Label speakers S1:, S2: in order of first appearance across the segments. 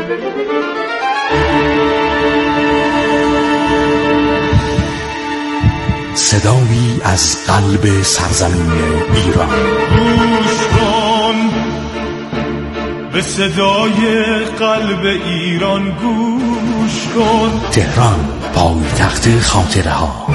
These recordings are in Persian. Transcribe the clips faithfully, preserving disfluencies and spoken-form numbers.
S1: صدایی از قلب سرزمین ایران.
S2: گوش کن به صدای قلب ایران، گوش کن.
S1: تهران، پایتخت خاطره ها.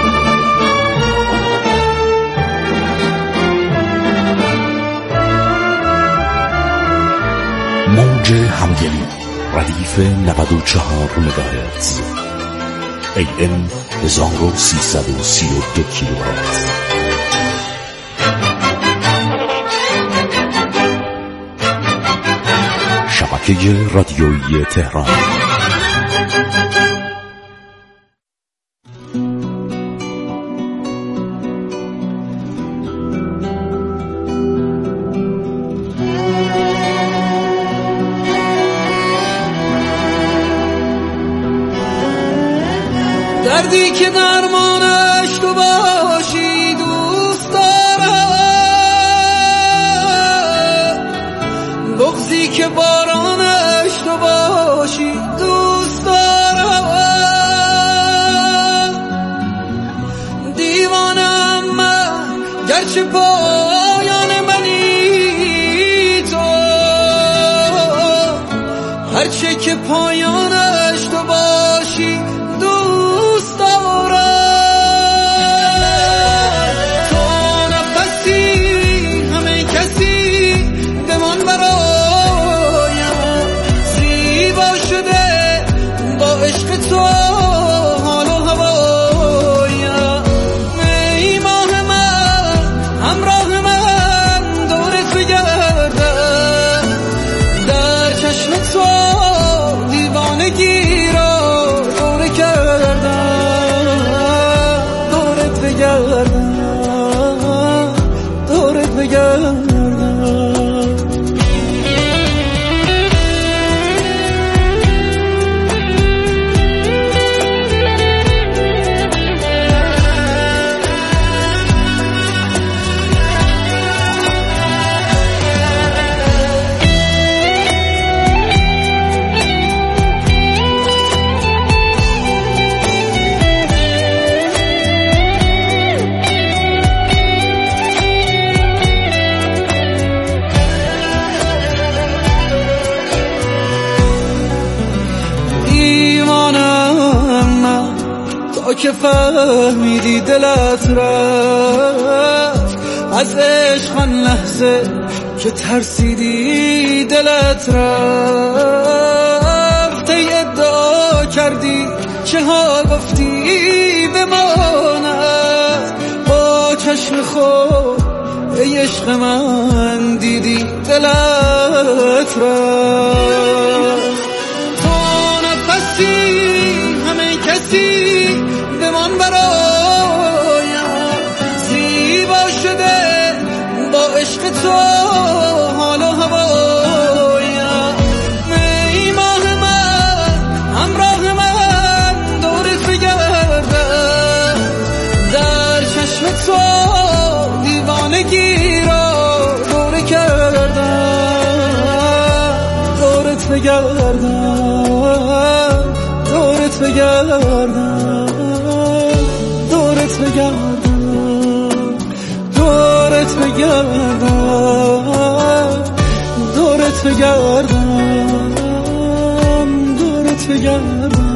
S1: موج همدلی، ردیف نود و چهار مگاهرتز، ای ام هزار و سیصد و سی و دو کیلوهرتز. شبکه رادیویی تهران.
S3: دردی که درمانش تو باشی دوست دارم، بغضی که بارانش تو باشی دوست دارم. دیوانم من گرچه پایان منی تو، هرچه که پایانش تو باشی دوست دارم. تو نفسی همه کسی بمان برایم، زیبا شده با عشق تو حال و هوایم. ای ماه من همراه من دورت بگردم، در چشم تو دیوانگی را دوره کردم، دورت بگردم، دورت بگردم. که فهمیدی دلت رفت از عشق، آن لحظه که ترسیدی دلت رفت. ای ادعا کردی چه ها گفتی بماند، با چشم خود ای عشق من دیدی دلت رفت. تو نفسی همه کسی بمان برایم، زیبا شده با عشق تو حال و هوایم. ای ماه من همراه من دورت بگردم، در چشم تو دیوانگی را دوره کردم، دورت بگردم، دورت بگردم، دورت بگردم، دورت بگردم، دورت بگردم، دورت بگردم.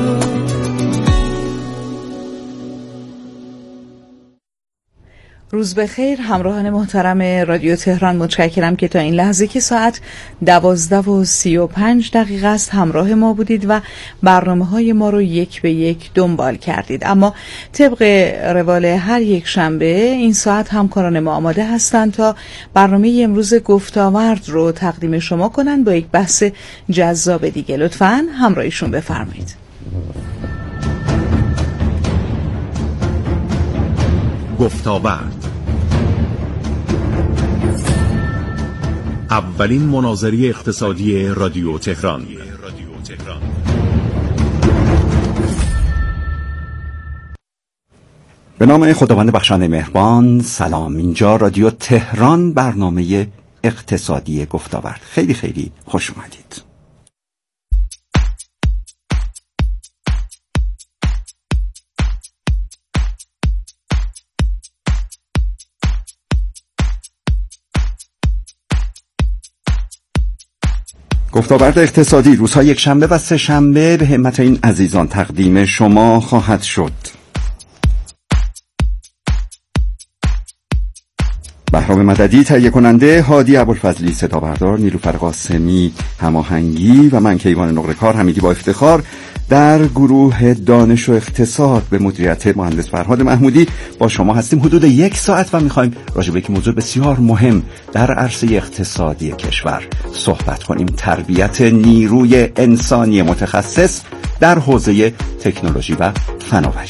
S4: روز بخیر همراهان محترم رادیو تهران، متشکرم که تا این لحظه که ساعت دوازده و سی و پنج دقیقه است همراه ما بودید و برنامه های ما رو یک به یک دنبال کردید. اما طبق روال هر یک شنبه این ساعت همکاران ما آماده هستند تا برنامه امروز گفتاورد رو تقدیم شما کنند با یک بحث جذاب دیگه. لطفاً همراهیشون بفرمایید.
S5: گفتاورد، اولین مناظره اقتصادی رادیو تهران.
S6: به نام خداوند بخشنده مهربان. سلام، اینجا رادیو تهران، برنامه اقتصادی گفتاورد. خیلی خیلی خوش اومدید. گفتاورد اقتصادی روزهای یک شنبه و سه شنبه به همت این عزیزان تقدیم شما خواهد شد. بهرام مددی تهیه کننده، هادی ابوالفضلی صدا بردار، نیلوفر قاسمی هماهنگی و من کیوان نقره کار همیگی با افتخار در گروه دانش و اقتصاد به مدیریت مهندس فرهاد محمودی با شما هستیم حدود یک ساعت و میخوایم راجع به یک موضوع بسیار مهم در عرصه اقتصادی کشور صحبت کنیم: تربیت نیروی انسانی متخصص در حوزه تکنولوژی و فناوری.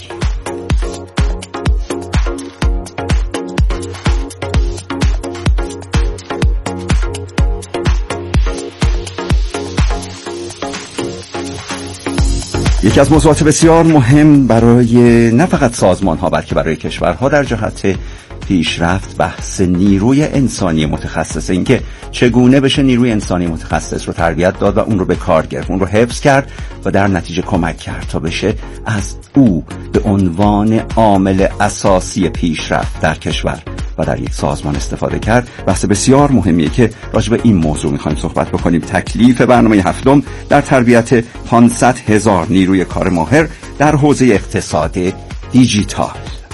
S6: یکی از موضوعات بسیار مهم برای نه فقط سازمان ها بلکه برای کشورها در جهت پیشرفت بحث نیروی انسانی متخصص، اینکه چگونه بشه نیروی انسانی متخصص رو تربیت داد و اون رو به کار گرفت، اون رو حفظ کرد و در نتیجه کمک کرد تا بشه از او به عنوان عامل اساسی پیشرفت در کشور و در یک سازمان استفاده کرد. بحث بسیار مهمیه که راجع به این موضوع میخوایم صحبت بکنیم. تکلیف برنامه هفتم در تربیت پانصد هزار نیروی کار ماهر در حوزه اقتصاد دیجیتال.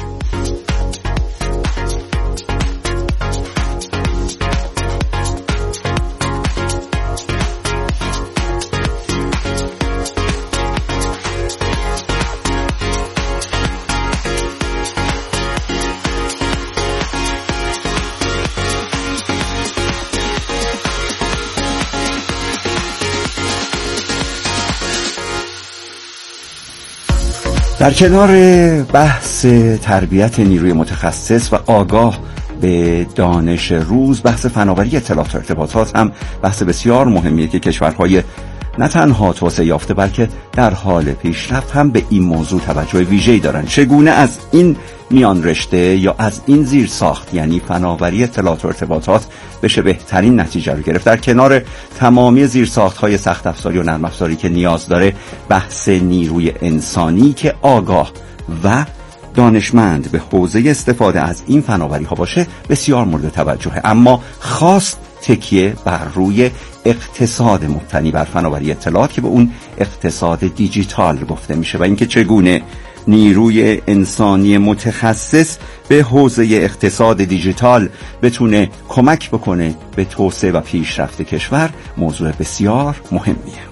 S6: در کنار بحث تربیت نیروی متخصص و آگاه به دانش روز، بحث فناوری اطلاعات و ارتباطات هم بحث بسیار مهمیه که کشورهای نه تنها توسعه یافته بلکه در حال پیشرفت هم به این موضوع توجه ویژه‌ای دارن. چگونه از این میان رشته یا از این زیر ساخت یعنی فناوری اطلاعات و ارتباطات بشه بهترین نتیجه رو گرفت، در کنار تمامی زیر ساخت‌های سخت افزاری و نرم افزاری که نیاز داره، بحث نیروی انسانی که آگاه و دانشمند به حوزه استفاده از این فناوری ها باشه بسیار مورد توجهه. اما خاص تکیه بر روی اقتصاد مبتنی بر فناوری اطلاعات که به اون اقتصاد دیجیتال گفته میشه و اینکه چگونه نیروی انسانی متخصص به حوزه اقتصاد دیجیتال بتونه کمک بکنه به توسعه و پیشرفت کشور موضوع بسیار مهمیه.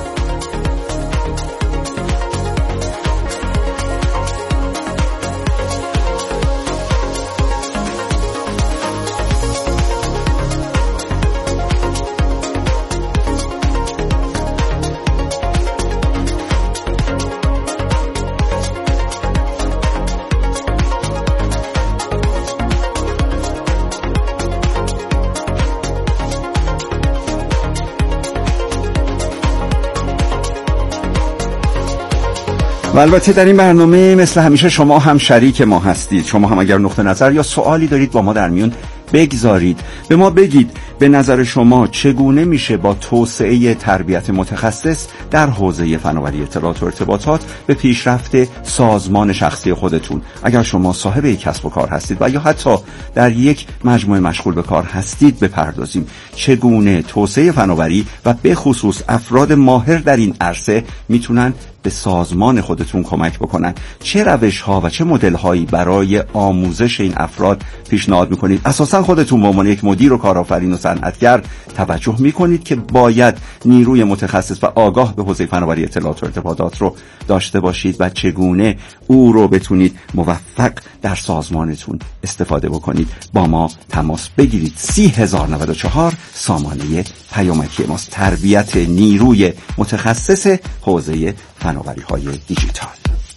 S6: و البته در این برنامه مثل همیشه شما هم شریک ما هستید. شما هم اگر نقطه نظر یا سوالی دارید با ما در میون بگذارید، به ما بگید به نظر شما چگونه میشه با توسعه تربیت متخصص در حوزه فناوری اطلاعات و ارتباطات به پیشرفت سازمان شخصی خودتون، اگر شما صاحب یک کسب و کار هستید و یا حتی در یک مجموعه مشغول به کار هستید، بپردازیم چگونه توسعه فناوری و به خصوص افراد ماهر در این عرصه میتونن به سازمان خودتون کمک بکنن. چه روش ها و چه مدل هایی برای آموزش این افراد پیشنهاد میکنید؟ اساسا خودتون به عنوان یک مدیر و کارآفرین و صنعتگر توجه میکنید که باید نیروی متخصص و آگاه به حوزه فناوری اطلاعات و ارتباطات رو داشته باشید و چگونه او رو بتونید موفق در سازمانتون استفاده بکنید؟ با ما تماس بگیرید. سی هزار نود و چهار سامانه پیامکی ماست. تربیت نیروی متخصص حوزه فناوری های دیجیتال.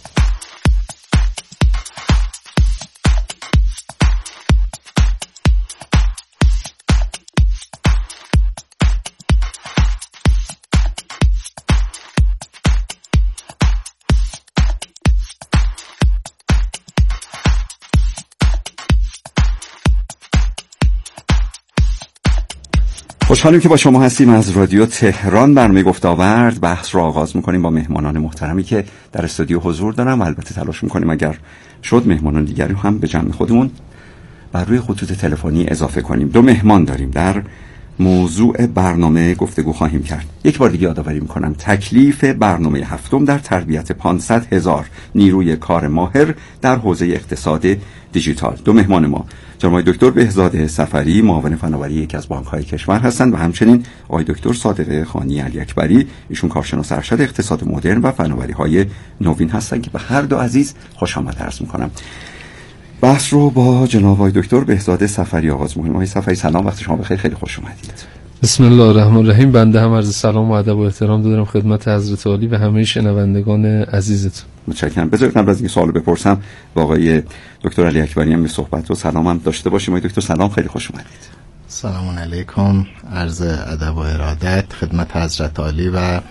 S6: خوشحالیم که با شما هستیم. از رادیو تهران برنامه گفتاورد بحث رو آغاز میکنیم با مهمانان محترمی که در استودیو حضور دارن و البته تلاش میکنیم اگر شد مهمانان دیگری هم به جمع خودمون بر روی خطوط تلفنی اضافه کنیم. دو مهمان داریم در موضوع برنامه گفتگو خواهیم کرد. یک بار دیگه یادآوری میکنم تکلیف برنامه هفتم در تربیت پانصد هزار نیروی کار ماهر در حوزه اقتصاد دیجیتال. دو مهمان ما جناب دکتر بهزاد صفری، معاون فناوری یکی از بانک‌های کشور هستند و همچنین آقای دکتر صادق خانی علی اکبری، ایشون کارشناس ارشد اقتصاد مدرن و فناوری‌های نوین هستند که به هر دو عزیز خوش آمد عرض میکنم. بحث رو با جناب آقای دکتر بهزاد صفری آغاز می‌کنیم. آقای صفری سلام، وقت شما بخیر، خیلی خوش اومدید.
S7: بسم الله الرحمن الرحیم. بنده هم عرض سلام و ادب و احترام دارم خدمت حضرت عالی و همه شنوندگان عزیزتون.
S6: متشکرم. بذارید قبل از اینکه سوالو بپرسم با آقای دکتر علی اکبری هم به صحبت و سلام هم داشته باشیم. آقای دکتر سلام، خیلی خوش اومدید.
S8: سلام علیکم، عرض ادب و ارادت خدمت حضرت عالی و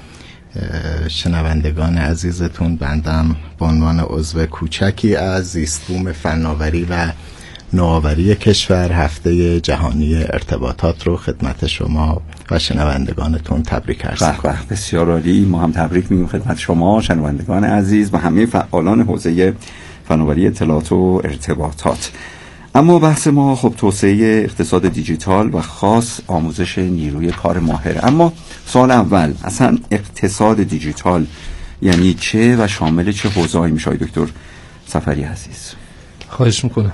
S8: شنوندگان عزیزتون. بندم به عنوان عضو کوچکی از زیستبوم فناوری و نوآوری کشور هفته جهانی ارتباطات رو خدمت شما و شنوندگانتون تبریک عرض می‌کنم.
S6: بسیار عالی، ما هم تبریک میگیم خدمت شما شنوندگان عزیز و همه فعالان حوزه فناوری اطلاعات و ارتباطات. اما بحث ما خب توسعه اقتصاد دیجیتال و خاص آموزش نیروی کار ماهر. اما سوال اول، اصلا اقتصاد دیجیتال یعنی چه و شامل چه حوزه‌ای میشه دکتر صفری عزیز؟
S7: خواهش میکنم.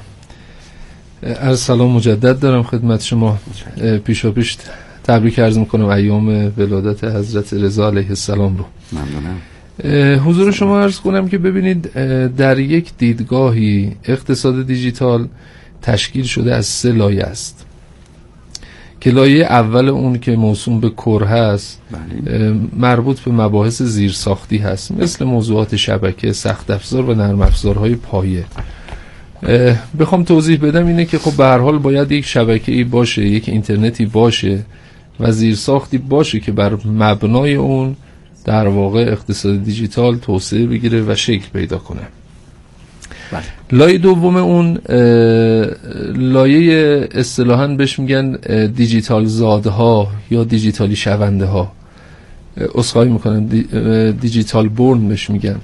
S7: عرض سلام مجدد دارم خدمت شما. پیشا پیش تبریک عرض میکنم ایام ولادت حضرت رضا علیه السلام رو.
S6: ممنونم.
S7: حضور شما عرض کنم که ببینید در یک دیدگاهی اقتصاد دیجیتال تشکیل شده از سه لایه است که لایه اول اون که موسوم به کور هست بله. مربوط به مباحث زیرساختی هست، مثل موضوعات شبکه، سخت افزار و نرم افزارهای پایه. بخوام توضیح بدم اینه که خب به هر حال باید یک شبکه‌ای باشه، یک اینترنتی باشه و زیرساختی باشه که بر مبنای اون در واقع اقتصاد دیجیتال توسعه بگیره و شکل پیدا کنه. بله. لایه دوم اون لایه اصطلاحاً بهش میگن دیجیتال زادها یا دیجیتالی شونده ها، عذرخواهی میکنم دی دیجیتال بورن بهش میگن،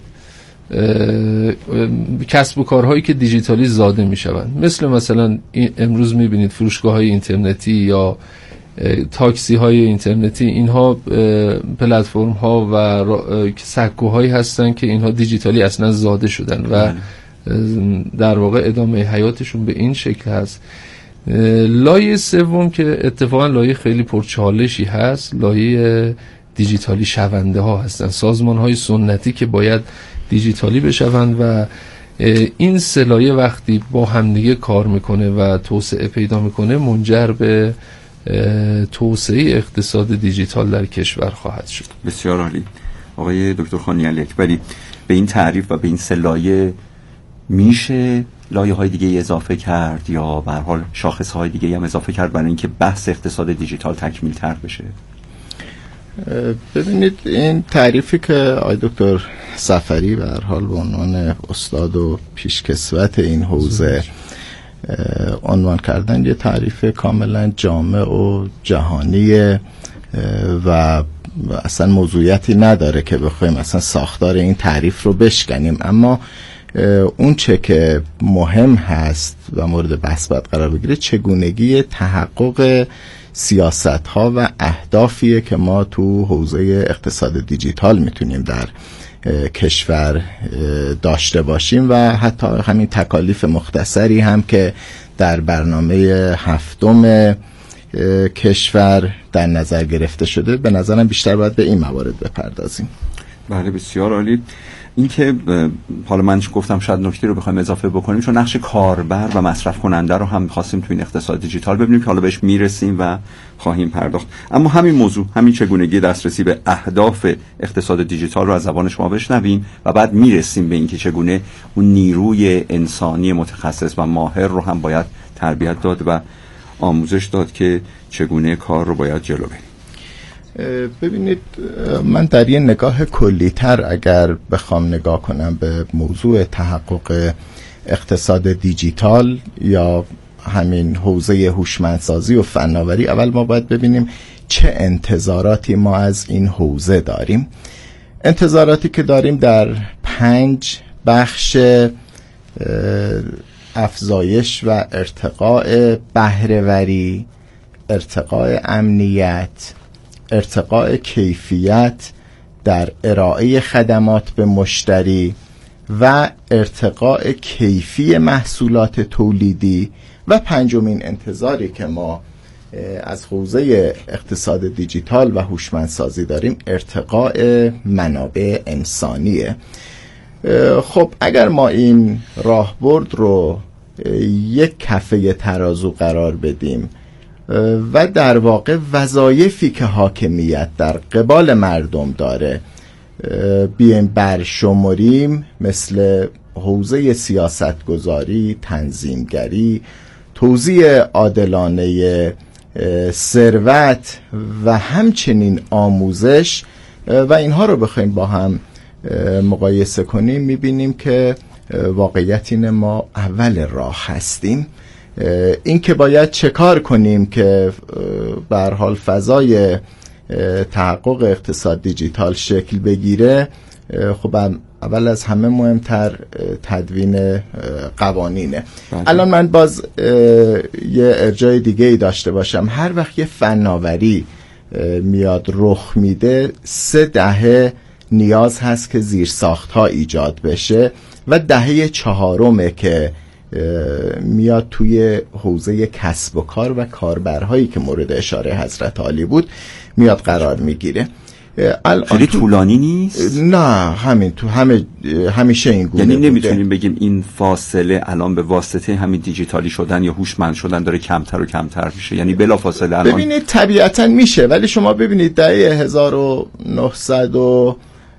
S7: کسب و کارهایی که دیجیتالی زاده میشوند، مثل مثلا امروز میبینید فروشگاه های اینترنتی یا تاکسی های اینترنتی. اینها پلتفرم ها و سکوهایی هستن که اینها دیجیتالی اصلا زاده شدن و در واقع ادامه حیاتشون به این شکل هست. لایه سوم که اتفاقا لایه خیلی پرچالشی هست، لایه دیجیتالی شونده ها هستن، سازمان های سنتی که باید دیجیتالی بشوند و این سه لایه وقتی با همدیگه کار میکنه و توسعه پیدا میکنه منجر به توسعه اقتصاد دیجیتال در کشور خواهد شد.
S6: بسیار عالی. آقای دکتر خانی علی اکبری، به این تعریف و به این سه لایه میشه لایه های دیگه اضافه کرد یا به هر حال شاخص های دیگه هم اضافه کرد برای اینکه بحث اقتصاد دیجیتال تکمیل تر بشه؟
S8: ببینید این تعریفی که آقای دکتر صفری به هر حال به عنوان استاد و پیشکسوت این حوزه عنوان کردن یه تعریف کاملا جامع و جهانی و اصلا موضوعیتی نداره که بخوایم اصلا ساختار این تعریف رو بشکنیم. اما اون چه که مهم هست و مورد بحث باید قرار بگیره چگونگی تحقق سیاست ها و اهدافیه که ما تو حوزه اقتصاد دیجیتال میتونیم در کشور داشته باشیم و حتی همین تکالیف مختصری هم که در برنامه هفتم کشور در نظر گرفته شده. به نظرم بیشتر باید به این موارد بپردازیم.
S6: بله بسیار عالی. این که حالا من گفتم شاید نکته رو بخوایم اضافه بکنیم، چون نقش کاربر و مصرف کننده رو هم خواستیم تو این اقتصاد دیجیتال ببینیم که حالا بهش میرسیم و خواهیم پرداخت. اما همین موضوع، همین چگونگی دسترسی به اهداف اقتصاد دیجیتال رو از زبان شما بشنویم و بعد میرسیم به اینکه چگونه اون نیروی انسانی متخصص و ماهر رو هم باید تربیت داد و آموزش داد که چگونه کار رو باید جلو بریم.
S8: ببینید من در یه نگاه کلی‌تر اگر بخوام نگاه کنم به موضوع تحقق اقتصاد دیجیتال یا همین حوزه هوشمندسازی و فناوری، اول ما باید ببینیم چه انتظاراتی ما از این حوزه داریم. انتظاراتی که داریم در پنج بخش افزایش و ارتقاء بهره‌وری، ارتقاء امنیت، ارتقاء کیفیت در ارائه خدمات به مشتری و ارتقاء کیفی محصولات تولیدی و پنجمین انتظاری که ما از حوزه اقتصاد دیجیتال و هوشمندسازی داریم ارتقاء منابع انسانیه. خب اگر ما این راهبرد رو یک کفه ترازو قرار بدیم و در واقع وظایفی که حاکمیت در قبال مردم داره بیایم برشمریم، مثل حوزه سیاستگذاری، تنظیمگری، توزیع عادلانه ثروت و همچنین آموزش و اینها رو بخوایم با هم مقایسه کنیم، میبینیم که واقعیت اینه ما اول راه هستیم. این که باید چه کار کنیم که به هر حال فضای تحقق اقتصاد دیجیتال شکل بگیره، خب اول از همه مهمتر تدوین قوانینه. بله. الان من باز یه ارجاع دیگه ای داشته باشم. هر وقت یه فناوری میاد رخ میده، سه دهه نیاز هست که زیرساخت ها ایجاد بشه و دهه چهارمه که میاد توی حوزه کسب و کار و کاربرهایی که مورد اشاره حضرت عالی بود میاد قرار میگیره.
S6: خیلی طولانی نیست؟
S8: نه، همین تو همه همیشه این گونه.
S6: یعنی نمیتونیم بگیم این فاصله الان به واسطه همین دیجیتالی شدن یا هوشمند شدن داره کمتر و کمتر میشه، یعنی بلا فاصله الان
S8: ببینید طبیعتا میشه، ولی شما ببینید دهه هزار و نهصد و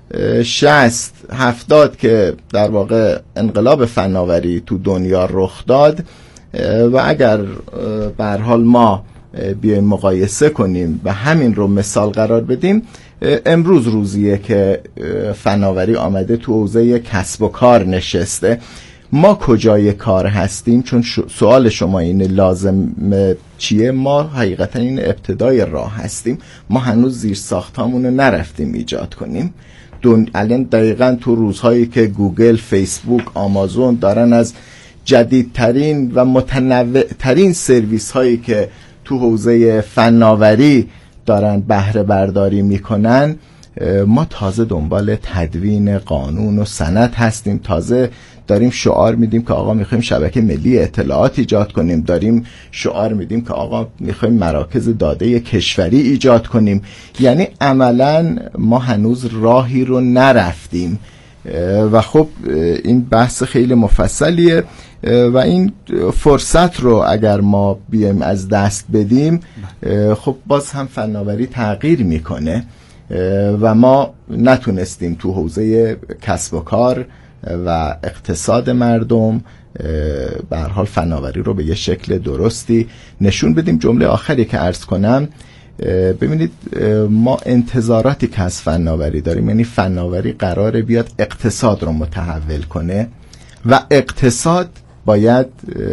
S8: شصت هفتاد که در واقع انقلاب فناوری تو دنیا رخ داد و اگر به هر حال ما بیایم مقایسه کنیم و همین رو مثال قرار بدیم، امروز روزیه که فناوری آمده تو حوزه کسب و کار نشسته. ما کجای کار هستیم؟ چون سوال شما اینه لازم چیه، ما حقیقتا این ابتدای راه هستیم. ما هنوز زیر ساختامونو نرفتیم ایجاد کنیم. الان دقیقا تو روزهایی که گوگل، فیسبوک، آمازون دارن از جدیدترین و متنوعترین سرویس هایی که تو حوزه فناوری دارن بهره برداری میکنن، ما تازه دنبال تدوین قانون و سند هستیم. تازه داریم شعار میدیم که آقا میخوایم شبکه ملی اطلاعات ایجاد کنیم، داریم شعار میدیم که آقا میخوایم مراکز داده کشوری ایجاد کنیم. یعنی عملا ما هنوز راهی رو نرفتیم و خب این بحث خیلی مفصلیه و این فرصت رو اگر ما بیایم از دست بدیم، خب باز هم فناوری تغییر میکنه و ما نتونستیم تو حوزه کسب و کار و اقتصاد مردم به هر حال فناوری رو به یه شکل درستی نشون بدیم. جمله آخری که عرض کنم، ببینید ما انتظاراتی که از فناوری داریم، یعنی فناوری قراره بیاد اقتصاد رو متحول کنه و اقتصاد باید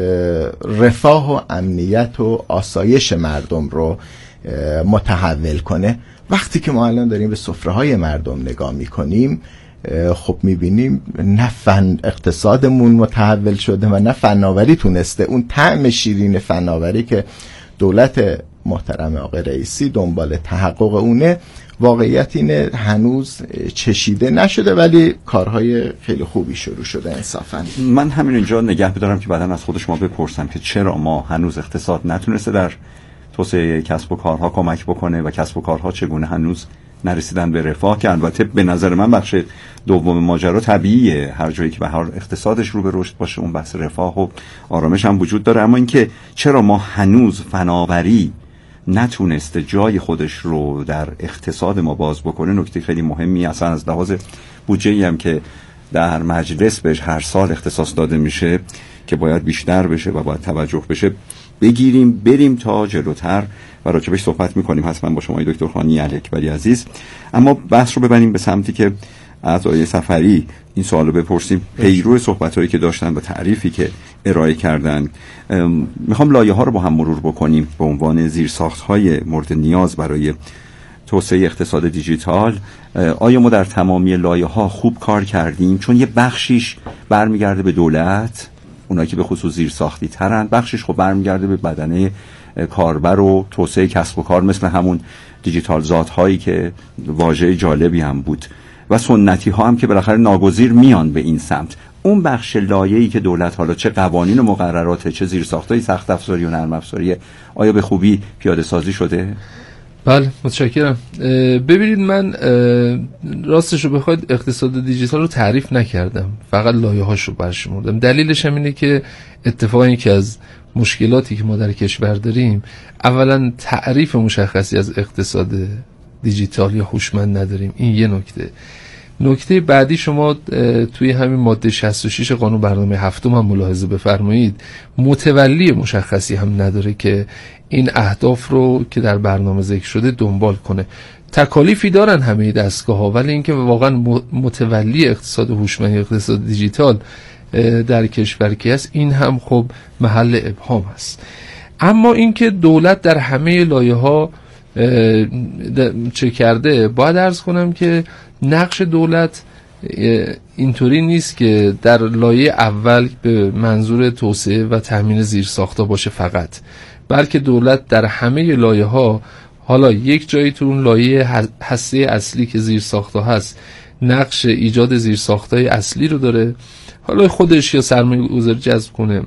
S8: رفاه و امنیت و آسایش مردم رو متحول کنه. وقتی که ما الان داریم به سفره‌های مردم نگاه میکنیم، خب میبینیم نه فن اقتصادمون متحول شده و نه فناوری تونسته اون طعم شیرین فناوری که دولت محترم آقای رئیسی دنبال تحقق اونه، واقعیت اینه هنوز چشیده نشده، ولی کارهای خیلی خوبی شروع شده انصافا.
S6: من همین اینجا نگه بدارم که بعداً از خود شما بپرسم که چرا ما هنوز اقتصاد نتونسته در توسعه کسب و کارها کمک بکنه و کسب و کارها چگونه هنوز نرسیدن به رفاه، که البته به نظر من بخش دوم ماجرا طبیعیه، هر جایی که به هر اقتصادش رو به رشد باشه اون بحث رفاه و آرامش هم وجود داره. اما اینکه چرا ما هنوز فناوری نتونسته جای خودش رو در اقتصاد ما باز بکنه نکته خیلی مهمی. اصلا از لحاظ بودجه‌ای هم که در مجلس بهش هر سال اختصاص داده میشه که باید بیشتر بشه و باید توجه بشه، بگیریم بریم تا جلوتر و راجبش صحبت میکنیم حتما با شما دکتر خانی الاکبری عزیز. اما بحث رو ببریم به سمتی که از آقای صفری این سوالو بپرسیم، پیرو صحبتایی که داشتن و تعریفی که ارائه کردن. میخوام لایه ها رو با هم مرور بکنیم به عنوان زیرساخت های مورد نیاز برای توسعه اقتصاد دیجیتال. آیا ما در تمامی لایه ها خوب کار کردیم؟ چون یه بخشیش برمیگرده به دولت، اونایی که به خصوص زیر ساختی ترن، بخشش خب برمیگرده به بدنه کاربر و توسعه کسب و کار مثل همون دیجیتال زادهایی که واژه جالبی هم بود و سنتی ها هم که بالاخره ناگزیر میان به این سمت. اون بخش لایه‌ای که دولت حالا چه قوانین و مقررات چه زیرساخت‌های سخت افزاری و نرم افزاری آیا به خوبی پیاده سازی شده؟
S7: بله متشکرم. ببینید من راستش رو بخواید اقتصاد دیجیتال رو تعریف نکردم، فقط لایه‌هاش رو برشمردم. دلیلش هم اینه که اتفاقا یکی از مشکلاتی که ما در کشور داریم اولا تعریف مشخصی از اقتصاد دیجیتال یا هوشمند نداریم. این یه نکته. نکته بعدی شما توی همین ماده شصت و شش قانون برنامه هفتم هم ملاحظه بفرمایید، متولی مشخصی هم نداره که این اهداف رو که در برنامه ذکر شده دنبال کنه. تکالیفی دارن همه دستگاه‌ها، ولی اینکه واقعا متولی اقتصاد هوشمند یا اقتصاد دیجیتال در کشور کی است، این هم خب محل ابهام است. اما اینکه دولت در همه لایه‌ها چه کرده، باید عرض کنم که نقش دولت اینطوری نیست که در لایه اول به منظور توسعه و تامین زیرساخت‌ها باشه فقط، بلکه دولت در همه لایه‌ها، حالا یک جایی تو اون لایه هسته اصلی که زیرساخت‌ها هست نقش ایجاد زیرساخت‌های اصلی رو داره، حالا خودش یا سرمایه‌گذاری جذب کنه،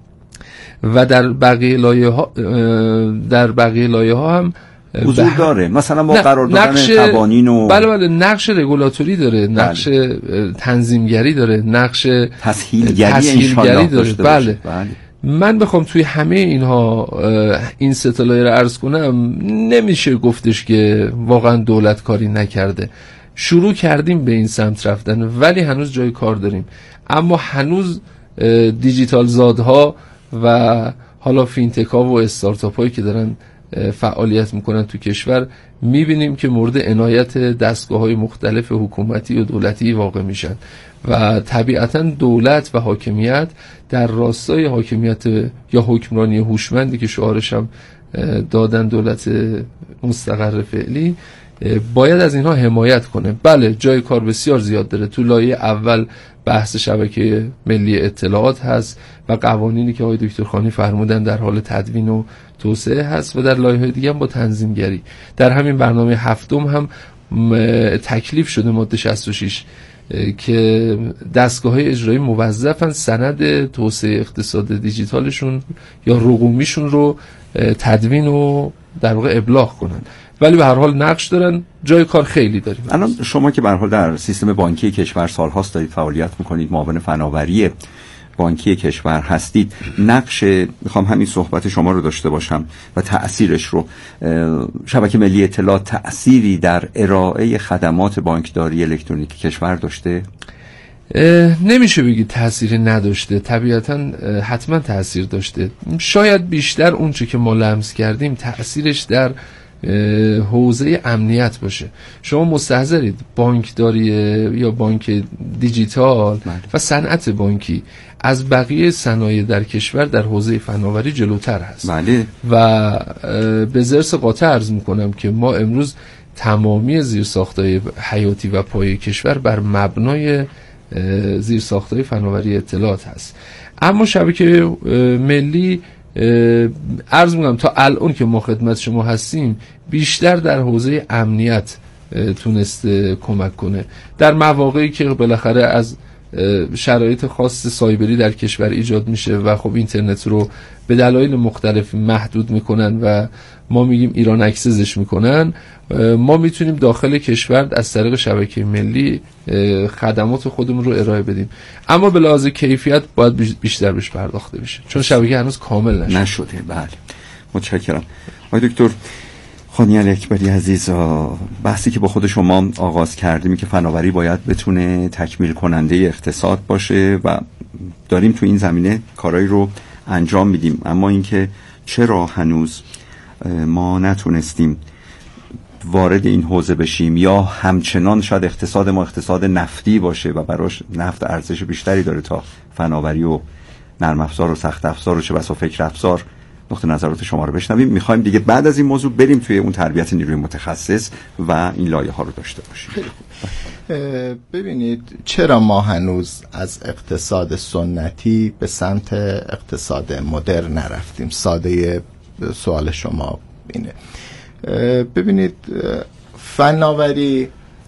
S7: و در بقیه لایه‌ها در بقیه لایه‌ها هم
S6: حضور بح... داره، مثلا با قرار دادن
S7: نقش...
S6: قوانین و
S7: بله بله نقش رگولاتوری داره، نقش بله. تنظیمگری داره، نقش
S6: تسهیلگری,
S7: تسهیلگری داره. بله.
S6: بله
S7: من بخوام توی همه اینها این سه تا لایه رو عرض کنم، نمیشه گفتش که واقعا دولت کاری نکرده. شروع کردیم به این سمت رفتن، ولی هنوز جای کار داریم. اما هنوز دیجیتال زادها و حالا فینتک‌ها و استارتاپ هایی که دارن فعالیت میکنن تو کشور، میبینیم که مورد عنایت دستگاه‌های مختلف حکومتی و دولتی واقع میشن و طبیعتا دولت و حاکمیت در راستای حاکمیت یا حکمرانی هوشمندی که شعارش هم دادن دولت مستقر فعلی، باید از اینها حمایت کنه. بله جای کار بسیار زیاد داره. تو لایه اول بحث شبکه ملی اطلاعات هست و قوانینی که آقای دکتر خانی فرمودن در حال تدوین و توسعه هست، و در لایه‌های دیگه هم با تنظیمگری. در همین برنامه هفتم هم تکلیف شده ماده شصت و شش که دستگاه‌های اجرایی موظفن سند توسعه اقتصاد دیجیتالشون یا رقومیشون رو تدوین و در واقع ابلاغ کنن، ولی به هر حال نقش دارن. جای کار خیلی داریم.
S6: الان شما که به هر حال در سیستم بانکی کشور سال‌هاست دارید فعالیت می‌کنید، معاون فناوری بانکی کشور هستید، نقش میخوام همین صحبت شما رو داشته باشم و تأثیرش رو. شبکه ملی اطلاعات تأثیری در ارائه خدمات بانکداری الکترونیک کشور داشته؟
S7: نمیشه بگید تأثیری نداشته، طبیعتا حتما تأثیر داشته. شاید بیشتر اونچه که ما لمس کردیم تأثیرش در حوزه امنیت باشه. شما مستحضرید بانکداری یا بانک دیجیتال و صنعت بانکی از بقیه صنایع در کشور در حوزه فناوری جلوتر هست.
S6: بله.
S7: و به ذرس قاطع عرض میکنم که ما امروز تمامی زیرساخت‌های حیاتی و پایه کشور بر مبنای زیرساخت‌های فناوری اطلاعات هست. اما شبکه ملی عرض میکنم تا الان که ما خدمت شما هستیم بیشتر در حوزه امنیت تونسته کمک کنه، در مواقعی که بالاخره از شرایط خاص سایبری در کشور ایجاد میشه و خب اینترنت رو به دلایل مختلف محدود میکنن و ما میگیم ایران اکسسش میکنن، ما میتونیم داخل کشور از طریق شبکه ملی خدمات خودمون رو ارائه بدیم. اما به لحاظ کیفیت باید بیشتر بهش پرداخته بشه چون شبکه هنوز کامل نشده.
S6: نشده. بله متشکرم. آقای دکتر خانی علی اکبری عزیز، بحثی که با خود شما آغاز کردیم که فناوری باید بتونه تکمیل کننده اقتصاد باشه و داریم تو این زمینه کارایی رو انجام میدیم، اما اینکه چرا هنوز ما نتونستیم وارد این حوزه بشیم یا همچنان شاید اقتصاد ما اقتصاد نفتی باشه و براش نفت ارزش بیشتری داره تا فناوری و نرم افزار و سخت افزار و چه بسا فکر افزار. نقطه نظرات شما رو بشنویم. میخوایم دیگه بعد از این موضوع بریم توی اون تربیت نیروی متخصص و این لایه ها رو داشته باشیم.
S8: ببینید چرا ما هنوز از اقتصاد سنتی به سمت اقتصاد مدرن نرفتیم؟ ساده سوال شما اینه. ببینید فناوری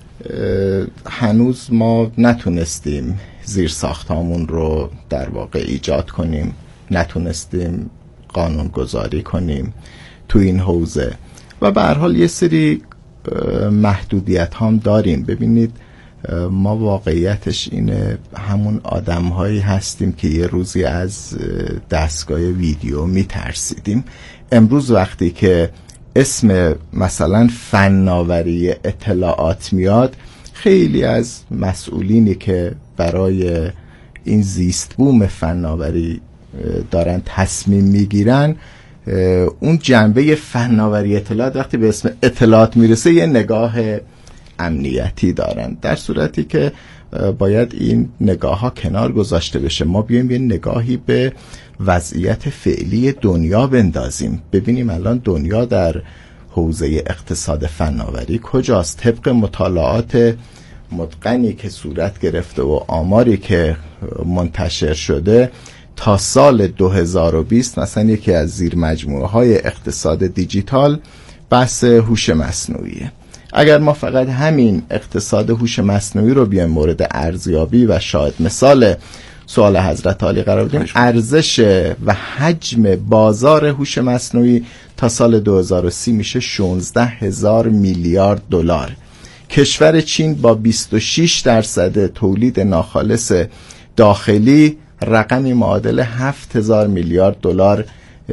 S8: هنوز ما نتونستیم زیر ساختامون رو در واقع ایجاد کنیم، نتونستیم قانون گذاری کنیم تو این حوزه و به هر حال یه سری محدودیت هم داریم. ببینید ما واقعیتش اینه همون آدم هایی هستیم که یه روزی از دستگاه ویدیو میترسیدیم. امروز وقتی که اسم مثلا فناوری اطلاعات میاد، خیلی از مسئولینی که برای این زیست بوم فناوری دارن تصمیم میگیرن، اون جنبه فناوری اطلاعات وقتی به اسم اطلاعات میرسه یه نگاه امنیتی دارن، در صورتی که باید این نگاه ها کنار گذاشته بشه. ما بیایم یه نگاهی به وضعیت فعلی دنیا بندازیم، ببینیم الان دنیا در حوزه اقتصاد فناوری کجاست. طبق مطالعات متقنی که صورت گرفته و آماری که منتشر شده، تا سال دو هزار و بیست مثلا یکی از زیر مجموعه های اقتصاد دیجیتال بحث هوش مصنوعیه. اگر ما فقط همین اقتصاد هوش مصنوعی رو بیایم مورد ارزیابی و شاید مثال سوال حضرت عالی قرار بدیم، ارزش و حجم بازار هوش مصنوعی تا سال دو هزار و سی میشه شانزده هزار میلیارد دلار. کشور چین با بیست و شش درصد تولید ناخالص داخلی رقمی معادل هفت هزار میلیارد دلار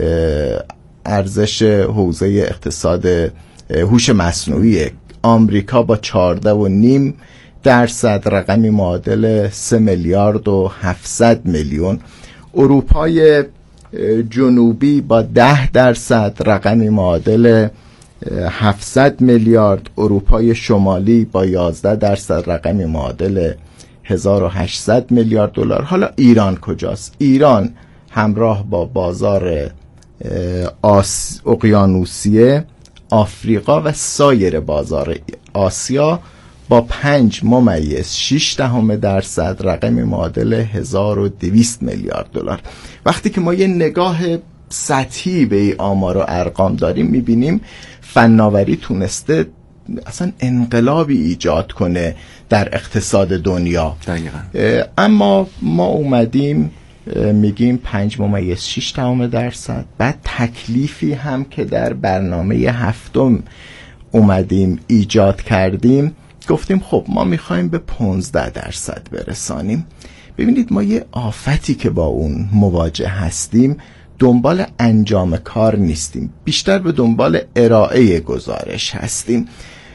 S8: ارزش حوزه اقتصاد هوش مصنوعی. آمریکا با چهارده و نیم درصد رقمی معادل سه میلیارد و هفتصد میلیون. اروپای جنوبی با ده درصد رقمی معادل هفتصد میلیارد. اروپای شمالی با یازده درصد رقمی معادل هزار و هشتصد میلیارد دلار. حالا ایران کجاست؟ ایران همراه با بازار آس... اقیانوسیه، آفریقا و سایر بازار آسیا با پنج ممیز شش دهم درصد رقم معادل هزار و دویست میلیارد دلار. وقتی که ما یه نگاه سطحی به این آمار و ارقام داریم، میبینیم فناوری تونسته اصلا انقلابی ایجاد کنه در اقتصاد دنیا. دقیقا. اما ما اومدیم میگیم پنج ممیز شش دهم درصد. بعد تکلیفی هم که در برنامه هفتم اومدیم ایجاد کردیم، گفتیم خب ما میخوایم به پانزده درصد برسانیم. ببینید ما یه آفتی که با اون مواجه هستیم، دنبال انجام کار نیستیم، بیشتر به دنبال ارائه گزارش هستیم.